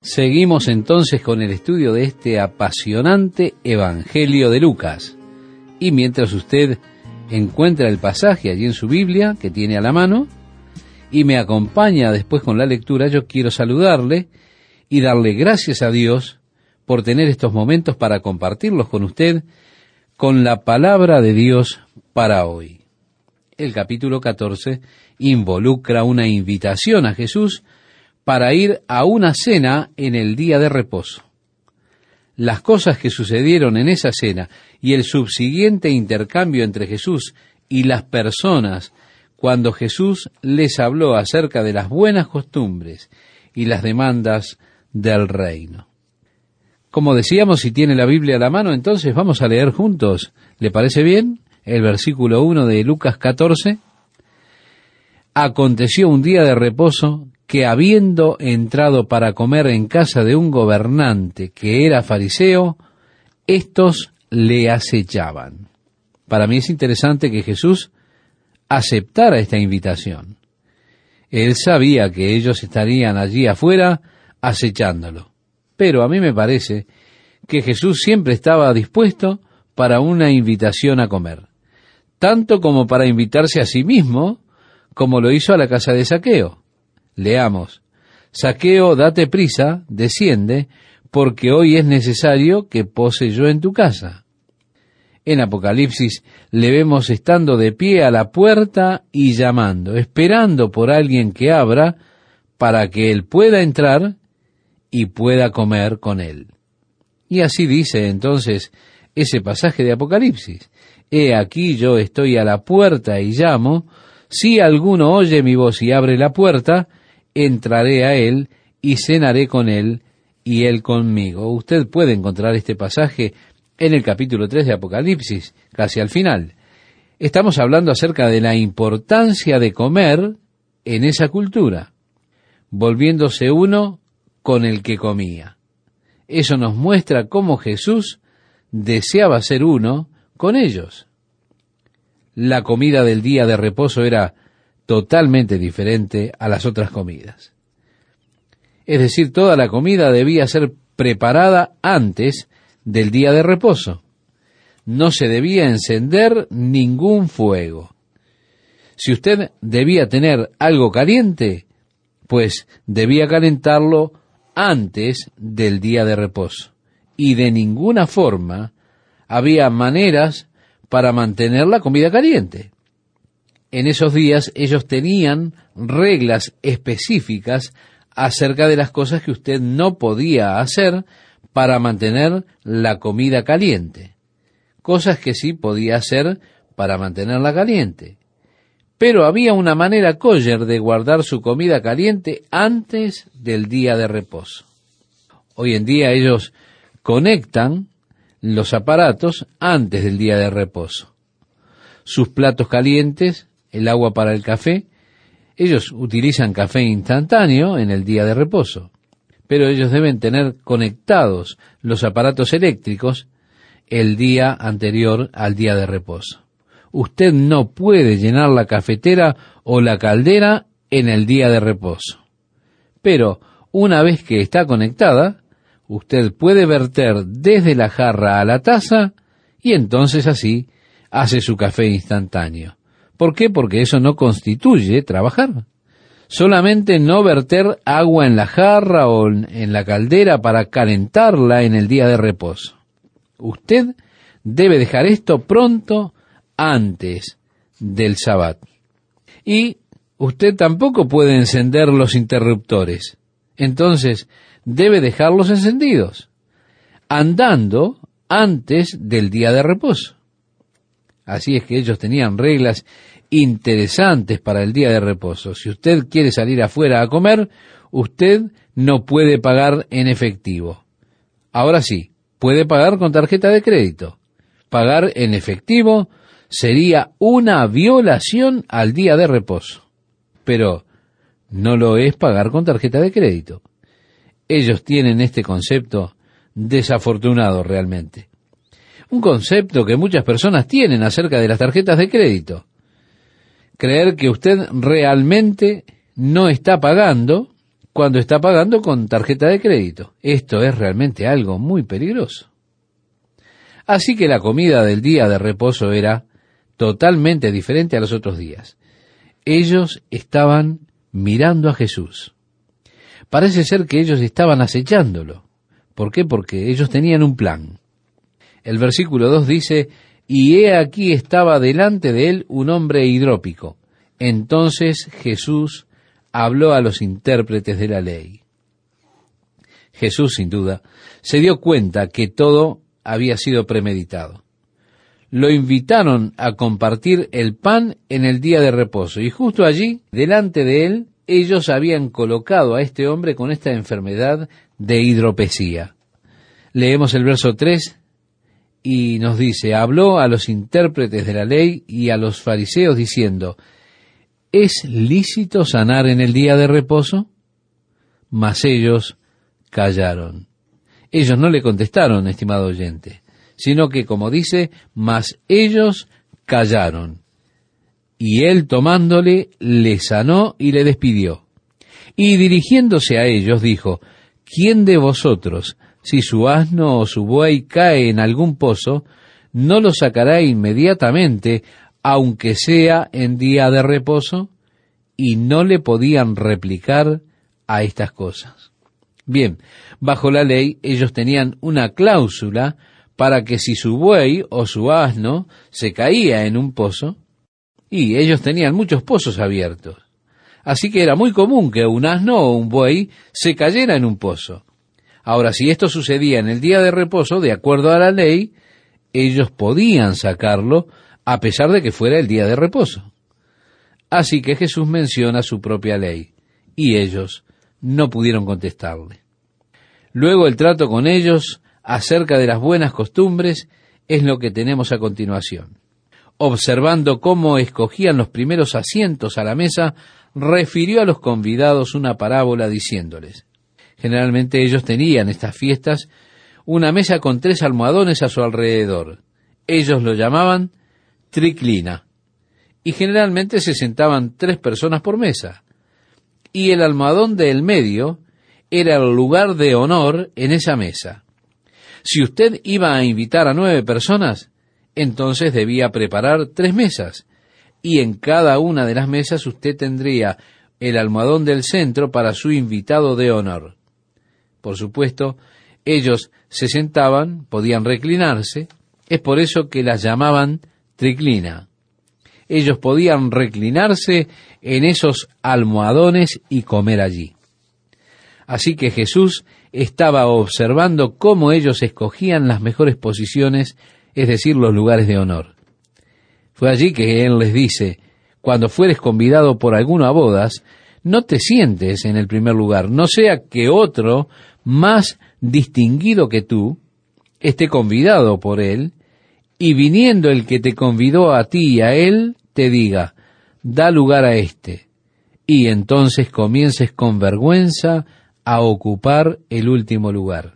Seguimos entonces con el estudio de este apasionante Evangelio de Lucas. Y mientras usted encuentra el pasaje allí en su Biblia, que tiene a la mano, y me acompaña después con la lectura, yo quiero saludarle y darle gracias a Dios por tener estos momentos para compartirlos con usted con la palabra de Dios para hoy. El capítulo 14 involucra una invitación a Jesús para ir a una cena en el día de reposo. Las cosas que sucedieron en esa cena y el subsiguiente intercambio entre Jesús y las personas cuando Jesús les habló acerca de las buenas costumbres y las demandas del reino. Como decíamos, si tiene la Biblia a la mano, entonces vamos a leer juntos. ¿Le parece bien? El versículo 1 de Lucas 14. Aconteció un día de reposo que, habiendo entrado para comer en casa de un gobernante que era fariseo, éstos le acechaban. Para mí es interesante que Jesús aceptara esta invitación. Él sabía que ellos estarían allí afuera acechándolo. Pero a mí me parece que Jesús siempre estaba dispuesto para una invitación a comer, tanto como para invitarse a sí mismo, como lo hizo a la casa de Zaqueo. Leamos: Zaqueo, date prisa, desciende, porque hoy es necesario que pose yo en tu casa. En Apocalipsis le vemos estando de pie a la puerta y llamando, esperando por alguien que abra para que él pueda entrar y pueda comer con él. Y así dice entonces ese pasaje de Apocalipsis: He aquí yo estoy a la puerta y llamo, si alguno oye mi voz y abre la puerta, entraré a él y cenaré con él y él conmigo. Usted puede encontrar este pasaje en el capítulo 3 de Apocalipsis, casi al final. Estamos hablando acerca de la importancia de comer en esa cultura, volviéndose uno con el que comía. Eso nos muestra cómo Jesús deseaba ser uno con ellos. La comida del día de reposo era totalmente diferente a las otras comidas. Es decir, toda la comida debía ser preparada antes del día de reposo. No se debía encender ningún fuego. Si usted debía tener algo caliente, pues debía calentarlo antes del día de reposo. Y de ninguna forma había maneras para mantener la comida caliente. En esos días ellos tenían reglas específicas acerca de las cosas que usted no podía hacer para mantener la comida caliente. Cosas que sí podía hacer para mantenerla caliente. Pero había una manera kosher de guardar su comida caliente antes del día de reposo. Hoy en día ellos conectan los aparatos antes del día de reposo. Sus platos calientes, el agua para el café, ellos utilizan café instantáneo en el día de reposo, pero ellos deben tener conectados los aparatos eléctricos el día anterior al día de reposo. Usted no puede llenar la cafetera o la caldera en el día de reposo, pero una vez que está conectada, usted puede verter desde la jarra a la taza y entonces así hace su café instantáneo. ¿Por qué? Porque eso no constituye trabajar. Solamente no verter agua en la jarra o en la caldera para calentarla en el día de reposo. Usted debe dejar esto pronto antes del Sabbat. Y usted tampoco puede encender los interruptores. Entonces, debe dejarlos encendidos, andando antes del día de reposo. Así es que ellos tenían reglas interesantes para el día de reposo. Si usted quiere salir afuera a comer, usted no puede pagar en efectivo. Ahora sí, puede pagar con tarjeta de crédito. Pagar en efectivo sería una violación al día de reposo. Pero no lo es pagar con tarjeta de crédito. Ellos tienen este concepto desafortunado realmente. Un concepto que muchas personas tienen acerca de las tarjetas de crédito. Creer que usted realmente no está pagando cuando está pagando con tarjeta de crédito. Esto es realmente algo muy peligroso. Así que la comida del día de reposo era totalmente diferente a los otros días. Ellos estaban mirando a Jesús. Parece ser que ellos estaban acechándolo. ¿Por qué? Porque ellos tenían un plan. El versículo 2 dice, y he aquí estaba delante de él un hombre hidrópico. Entonces Jesús habló a los intérpretes de la ley. Jesús, sin duda, se dio cuenta que todo había sido premeditado. Lo invitaron a compartir el pan en el día de reposo, y justo allí, delante de él, ellos habían colocado a este hombre con esta enfermedad de hidropesía. Leemos el verso 3 y nos dice, habló a los intérpretes de la ley y a los fariseos diciendo, ¿es lícito sanar en el día de reposo? Mas ellos callaron. Ellos no le contestaron, estimado oyente, sino que, como dice, mas ellos callaron. Y él, tomándole, le sanó y le despidió. Y dirigiéndose a ellos, dijo, ¿quién de vosotros, si su asno o su buey cae en algún pozo, no lo sacará inmediatamente, aunque sea en día de reposo? Y no le podían replicar a estas cosas. Bien, bajo la ley ellos tenían una cláusula para que si su buey o su asno se caía en un pozo, y ellos tenían muchos pozos abiertos, así que era muy común que un asno o un buey se cayera en un pozo. Ahora, si esto sucedía en el día de reposo, de acuerdo a la ley, ellos podían sacarlo a pesar de que fuera el día de reposo. Así que Jesús menciona su propia ley, y ellos no pudieron contestarle. Luego el trato con ellos acerca de las buenas costumbres es lo que tenemos a continuación. Observando cómo escogían los primeros asientos a la mesa, refirió a los convidados una parábola diciéndoles, generalmente ellos tenían estas fiestas una mesa con 3 almohadones a su alrededor. Ellos lo llamaban triclina, y generalmente se sentaban 3 personas por mesa, y el almohadón del medio era el lugar de honor en esa mesa. Si usted iba a invitar a 9 personas, entonces debía preparar 3 mesas, y en cada una de las mesas usted tendría el almohadón del centro para su invitado de honor. Por supuesto, ellos se sentaban, podían reclinarse, es por eso que las llamaban triclina. Ellos podían reclinarse en esos almohadones y comer allí. Así que Jesús estaba observando cómo ellos escogían las mejores posiciones, es decir, los lugares de honor. Fue allí que Él les dice, cuando fueres convidado por alguno a bodas, no te sientes en el primer lugar, no sea que otro más distinguido que tú esté convidado por Él, y viniendo el que te convidó a ti y a Él, te diga, da lugar a éste, y entonces comiences con vergüenza a ocupar el último lugar.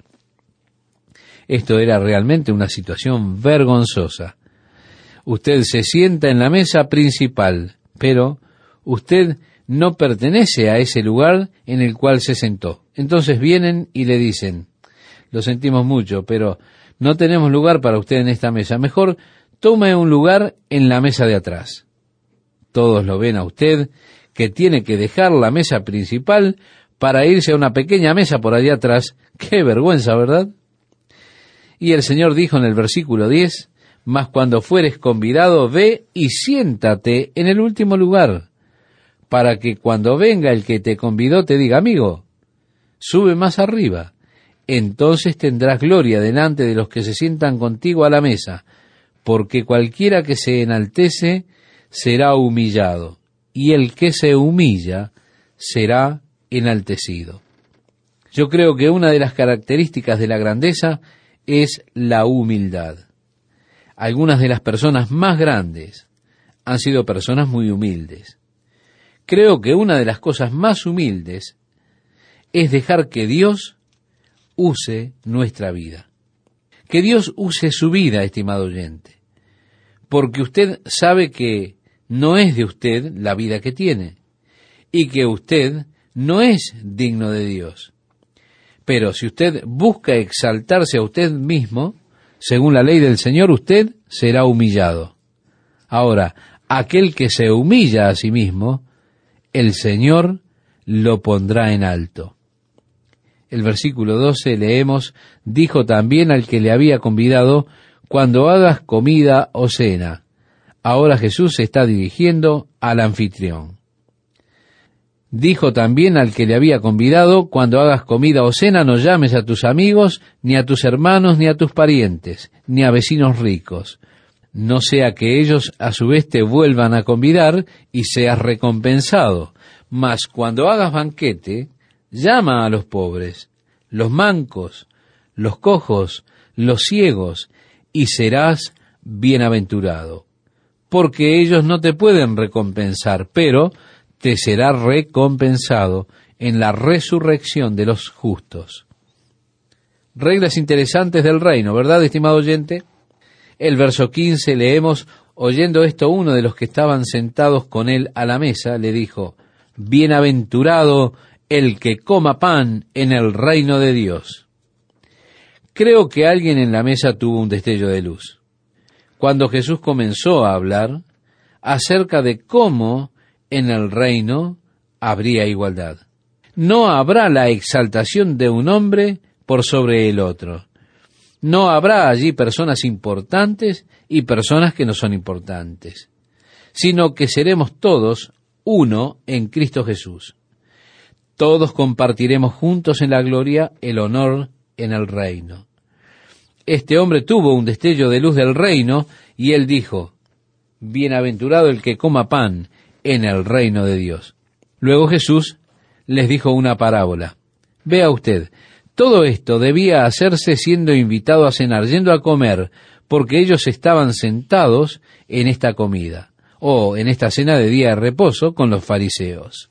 Esto era realmente una situación vergonzosa. Usted se sienta en la mesa principal, pero usted no pertenece a ese lugar en el cual se sentó. Entonces vienen y le dicen, lo sentimos mucho, pero no tenemos lugar para usted en esta mesa. Mejor tome un lugar en la mesa de atrás. Todos lo ven a usted, que tiene que dejar la mesa principal para irse a una pequeña mesa por allá atrás. ¡Qué vergüenza!, ¿verdad? Y el Señor dijo en el versículo 10, mas cuando fueres convidado, ve y siéntate en el último lugar, para que cuando venga el que te convidó te diga, amigo, sube más arriba. Entonces tendrás gloria delante de los que se sientan contigo a la mesa, porque cualquiera que se enaltece será humillado, y el que se humilla será enaltecido. Yo creo que una de las características de la grandeza es la humildad. Algunas de las personas más grandes han sido personas muy humildes. Creo que una de las cosas más humildes es dejar que Dios use nuestra vida. Que Dios use su vida, estimado oyente, porque usted sabe que no es de usted la vida que tiene, y que usted no es digno de Dios. Pero si usted busca exaltarse a usted mismo, según la ley del Señor, usted será humillado. Ahora, aquel que se humilla a sí mismo, el Señor lo pondrá en alto. El versículo 12 leemos, dijo también al que le había convidado, cuando hagas comida o cena. Ahora Jesús se está dirigiendo al anfitrión. Dijo también al que le había convidado, cuando hagas comida o cena, no llames a tus amigos, ni a tus hermanos, ni a tus parientes, ni a vecinos ricos. No sea que ellos a su vez te vuelvan a convidar y seas recompensado. Mas cuando hagas banquete, llama a los pobres, los mancos, los cojos, los ciegos, y serás bienaventurado. Porque ellos no te pueden recompensar, pero te será recompensado en la resurrección de los justos. Reglas interesantes del reino, ¿verdad, estimado oyente? El verso 15 leemos, oyendo esto uno de los que estaban sentados con él a la mesa, le dijo, bienaventurado el que coma pan en el reino de Dios. Creo que alguien en la mesa tuvo un destello de luz. Cuando Jesús comenzó a hablar acerca de cómo en el reino habría igualdad. No habrá la exaltación de un hombre por sobre el otro. No habrá allí personas importantes y personas que no son importantes, sino que seremos todos uno en Cristo Jesús. Todos compartiremos juntos en la gloria el honor en el reino. Este hombre tuvo un destello de luz del reino y él dijo, bienaventurado el que coma pan en el reino de Dios. Luego Jesús les dijo una parábola. Vea usted, todo esto debía hacerse siendo invitado a cenar, yendo a comer, porque ellos estaban sentados en esta comida, o en esta cena de día de reposo con los fariseos.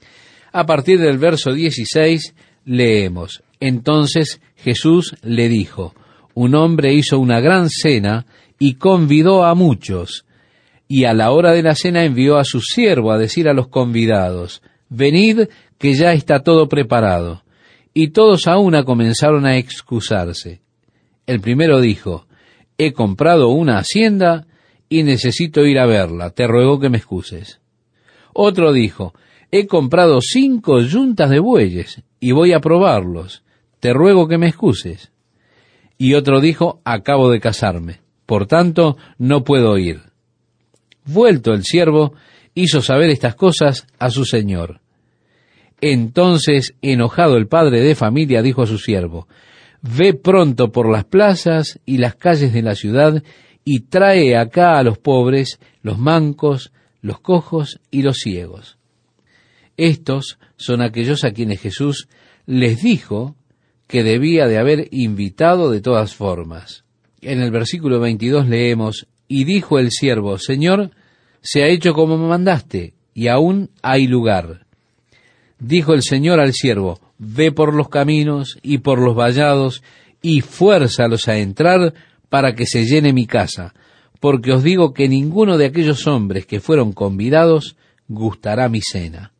A partir del verso 16 leemos, entonces Jesús le dijo, un hombre hizo una gran cena y convidó a muchos, y a la hora de la cena envió a su siervo a decir a los convidados, venid que ya está todo preparado. Y todos a una comenzaron a excusarse. El primero dijo, he comprado una hacienda y necesito ir a verla, te ruego que me excuses. Otro dijo, he comprado 5 yuntas de bueyes y voy a probarlos, te ruego que me excuses. Y otro dijo, acabo de casarme, por tanto no puedo ir. Vuelto el siervo, hizo saber estas cosas a su señor. Entonces, enojado el padre de familia, dijo a su siervo, ve pronto por las plazas y las calles de la ciudad y trae acá a los pobres, los mancos, los cojos y los ciegos. Estos son aquellos a quienes Jesús les dijo que debía de haber invitado de todas formas. En el versículo 22 leemos, y dijo el siervo, Señor, se ha hecho como me mandaste, y aún hay lugar. Dijo el Señor al siervo, ve por los caminos y por los vallados, y fuérzalos a entrar para que se llene mi casa, porque os digo que ninguno de aquellos hombres que fueron convidados gustará mi cena.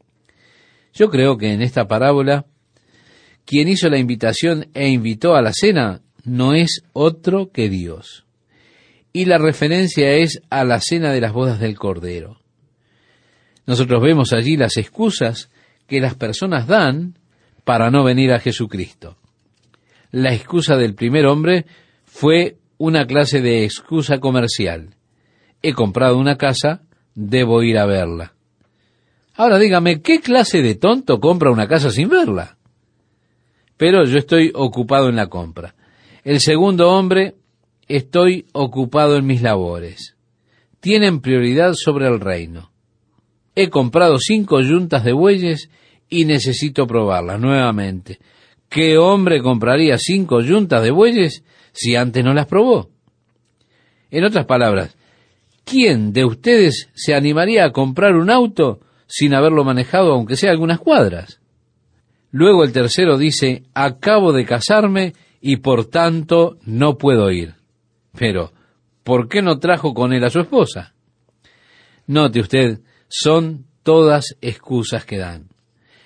Yo creo que en esta parábola, quien hizo la invitación e invitó a la cena no es otro que Dios. Y la referencia es a la cena de las bodas del Cordero. Nosotros vemos allí las excusas que las personas dan para no venir a Jesucristo. La excusa del primer hombre fue una clase de excusa comercial. He comprado una casa, debo ir a verla. Ahora dígame, ¿qué clase de tonto compra una casa sin verla? Pero yo estoy ocupado en la compra. El segundo hombre, estoy ocupado en mis labores. Tienen prioridad sobre el reino. He comprado 5 yuntas de bueyes y necesito probarlas nuevamente. ¿Qué hombre compraría 5 yuntas de bueyes si antes no las probó? En otras palabras, ¿quién de ustedes se animaría a comprar un auto sin haberlo manejado aunque sea algunas cuadras? Luego el tercero dice, acabo de casarme y por tanto no puedo ir. Pero, ¿por qué no trajo con él a su esposa? Note usted, son todas excusas que dan.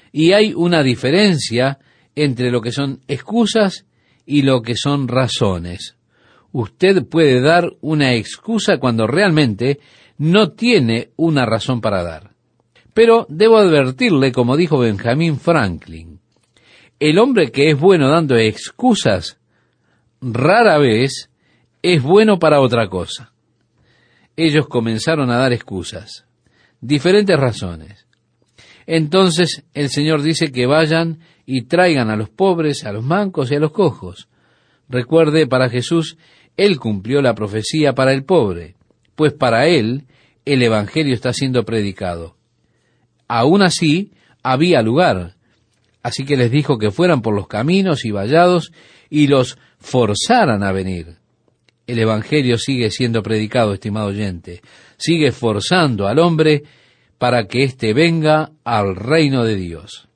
Y hay una diferencia entre lo que son excusas y lo que son razones. Usted puede dar una excusa cuando realmente no tiene una razón para dar. Pero debo advertirle, como dijo Benjamin Franklin, el hombre que es bueno dando excusas, rara vez es bueno para otra cosa. Ellos comenzaron a dar excusas, diferentes razones. Entonces el Señor dice que vayan y traigan a los pobres, a los mancos y a los cojos. Recuerde, para Jesús, Él cumplió la profecía para el pobre, pues para Él el Evangelio está siendo predicado. Aún así, había lugar, así que les dijo que fueran por los caminos y vallados y los forzaran a venir. El Evangelio sigue siendo predicado, estimado oyente, sigue forzando al hombre para que éste venga al reino de Dios.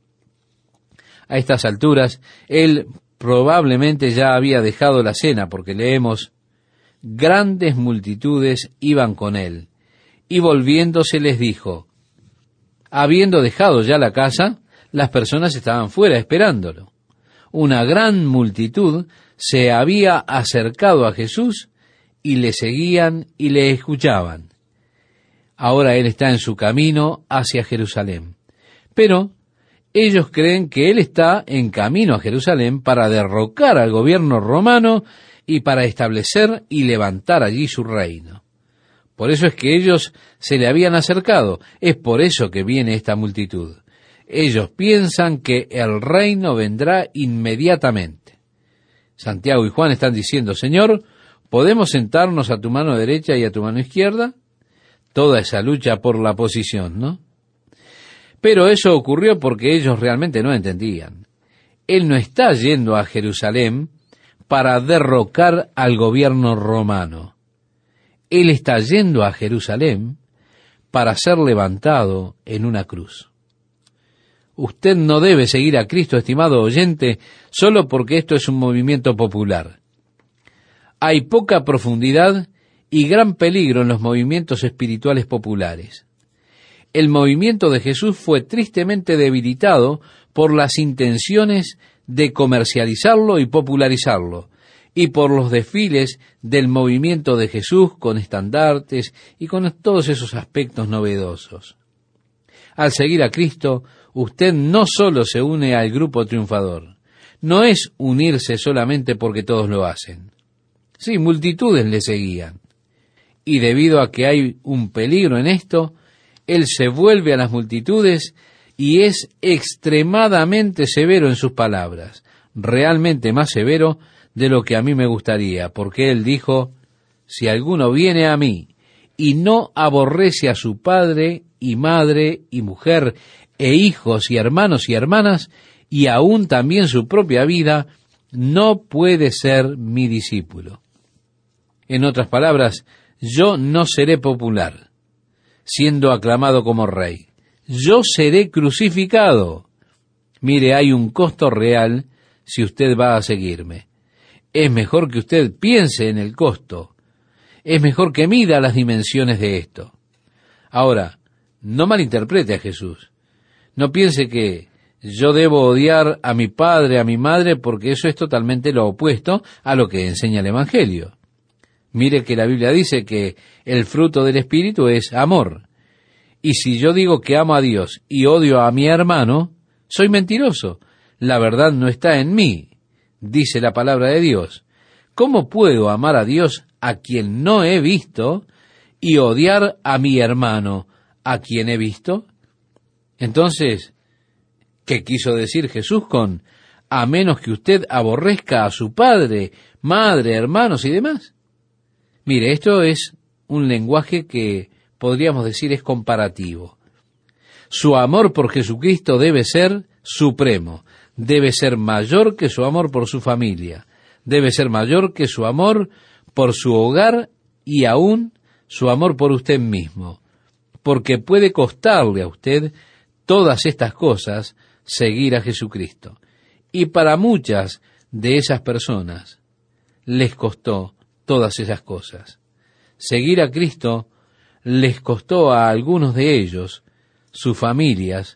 A estas alturas, él probablemente ya había dejado la cena, porque leemos, grandes multitudes iban con él, y volviéndose les dijo, habiendo dejado ya la casa, las personas estaban fuera esperándolo. Una gran multitud se había acercado a Jesús y le seguían y le escuchaban. Ahora él está en su camino hacia Jerusalén. Pero ellos creen que él está en camino a Jerusalén para derrocar al gobierno romano y para establecer y levantar allí su reino. Por eso es que ellos se le habían acercado. Es por eso que viene esta multitud. Ellos piensan que el reino vendrá inmediatamente. Santiago y Juan están diciendo, Señor, ¿podemos sentarnos a tu mano derecha y a tu mano izquierda? Toda esa lucha por la posición, ¿no? Pero eso ocurrió porque ellos realmente no entendían. Él no está yendo a Jerusalén para derrocar al gobierno romano. Él está yendo a Jerusalén para ser levantado en una cruz. Usted no debe seguir a Cristo, estimado oyente, solo porque esto es un movimiento popular. Hay poca profundidad y gran peligro en los movimientos espirituales populares. El movimiento de Jesús fue tristemente debilitado por las intenciones de comercializarlo y popularizarlo, y por los desfiles del movimiento de Jesús con estandartes y con todos esos aspectos novedosos. Al seguir a Cristo, usted no solo se une al grupo triunfador, no es unirse solamente porque todos lo hacen. Sí, multitudes le seguían. Y debido a que hay un peligro en esto, él se vuelve a las multitudes y es extremadamente severo en sus palabras, realmente más severo de lo que a mí me gustaría, porque él dijo, si alguno viene a mí y no aborrece a su padre y madre y mujer e hijos y hermanos y hermanas, y aún también su propia vida, no puede ser mi discípulo. En otras palabras, yo no seré popular, siendo aclamado como rey. Yo seré crucificado. Mire, hay un costo real si usted va a seguirme. Es mejor que usted piense en el costo. Es mejor que mida las dimensiones de esto. Ahora, no malinterprete a Jesús. No piense que yo debo odiar a mi padre, a mi madre, porque eso es totalmente lo opuesto a lo que enseña el Evangelio. Mire que la Biblia dice que el fruto del Espíritu es amor. Y si yo digo que amo a Dios y odio a mi hermano, soy mentiroso. La verdad no está en mí, dice la palabra de Dios. ¿Cómo puedo amar a Dios a quien no he visto y odiar a mi hermano a quien he visto? Entonces, ¿qué quiso decir Jesús con a menos que usted aborrezca a su padre, madre, hermanos y demás? Mire, esto es un lenguaje que podríamos decir es comparativo. Su amor por Jesucristo debe ser supremo, debe ser mayor que su amor por su familia, debe ser mayor que su amor por su hogar y aún su amor por usted mismo, porque puede costarle a usted todas estas cosas seguir a Jesucristo. Y para muchas de esas personas les costó todas esas cosas. Seguir a Cristo les costó a algunos de ellos, sus familias,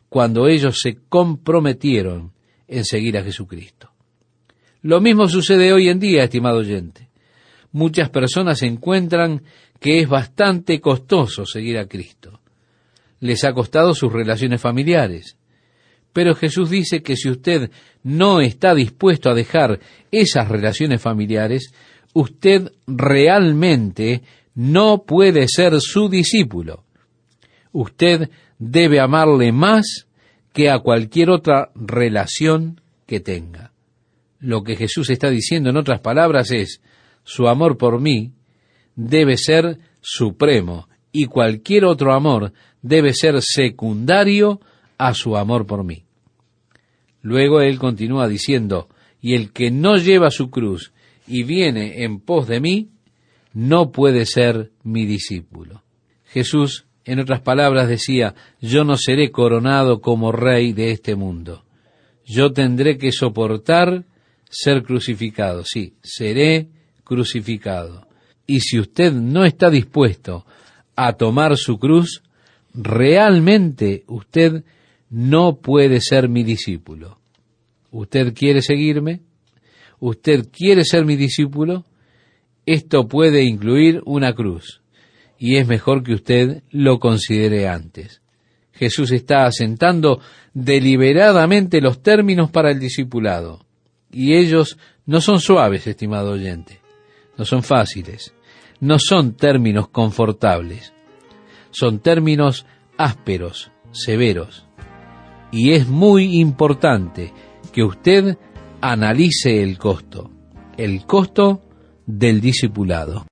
cuando ellos se comprometieron en seguir a Jesucristo. Lo mismo sucede hoy en día, estimado oyente. Muchas personas encuentran que es bastante costoso seguir a Cristo. Les ha costado sus relaciones familiares. Pero Jesús dice que si usted no está dispuesto a dejar esas relaciones familiares, usted realmente no puede ser su discípulo. Usted debe amarle más que a cualquier otra relación que tenga. Lo que Jesús está diciendo en otras palabras es, su amor por mí debe ser supremo y cualquier otro amor debe ser secundario a su amor por mí. Luego él continúa diciendo, y el que no lleva su cruz y viene en pos de mí, no puede ser mi discípulo. Jesús, en otras palabras, decía, yo no seré coronado como rey de este mundo. Yo tendré que soportar ser crucificado. Sí, seré crucificado. Y si usted no está dispuesto a tomar su cruz, realmente usted no puede ser mi discípulo. ¿Usted quiere seguirme? ¿Usted quiere ser mi discípulo? Esto puede incluir una cruz, y es mejor que usted lo considere antes. Jesús está asentando deliberadamente los términos para el discipulado, y ellos no son suaves, estimado oyente, no son fáciles, no son términos confortables, son términos ásperos, severos, y es muy importante que usted analice el costo del discipulado.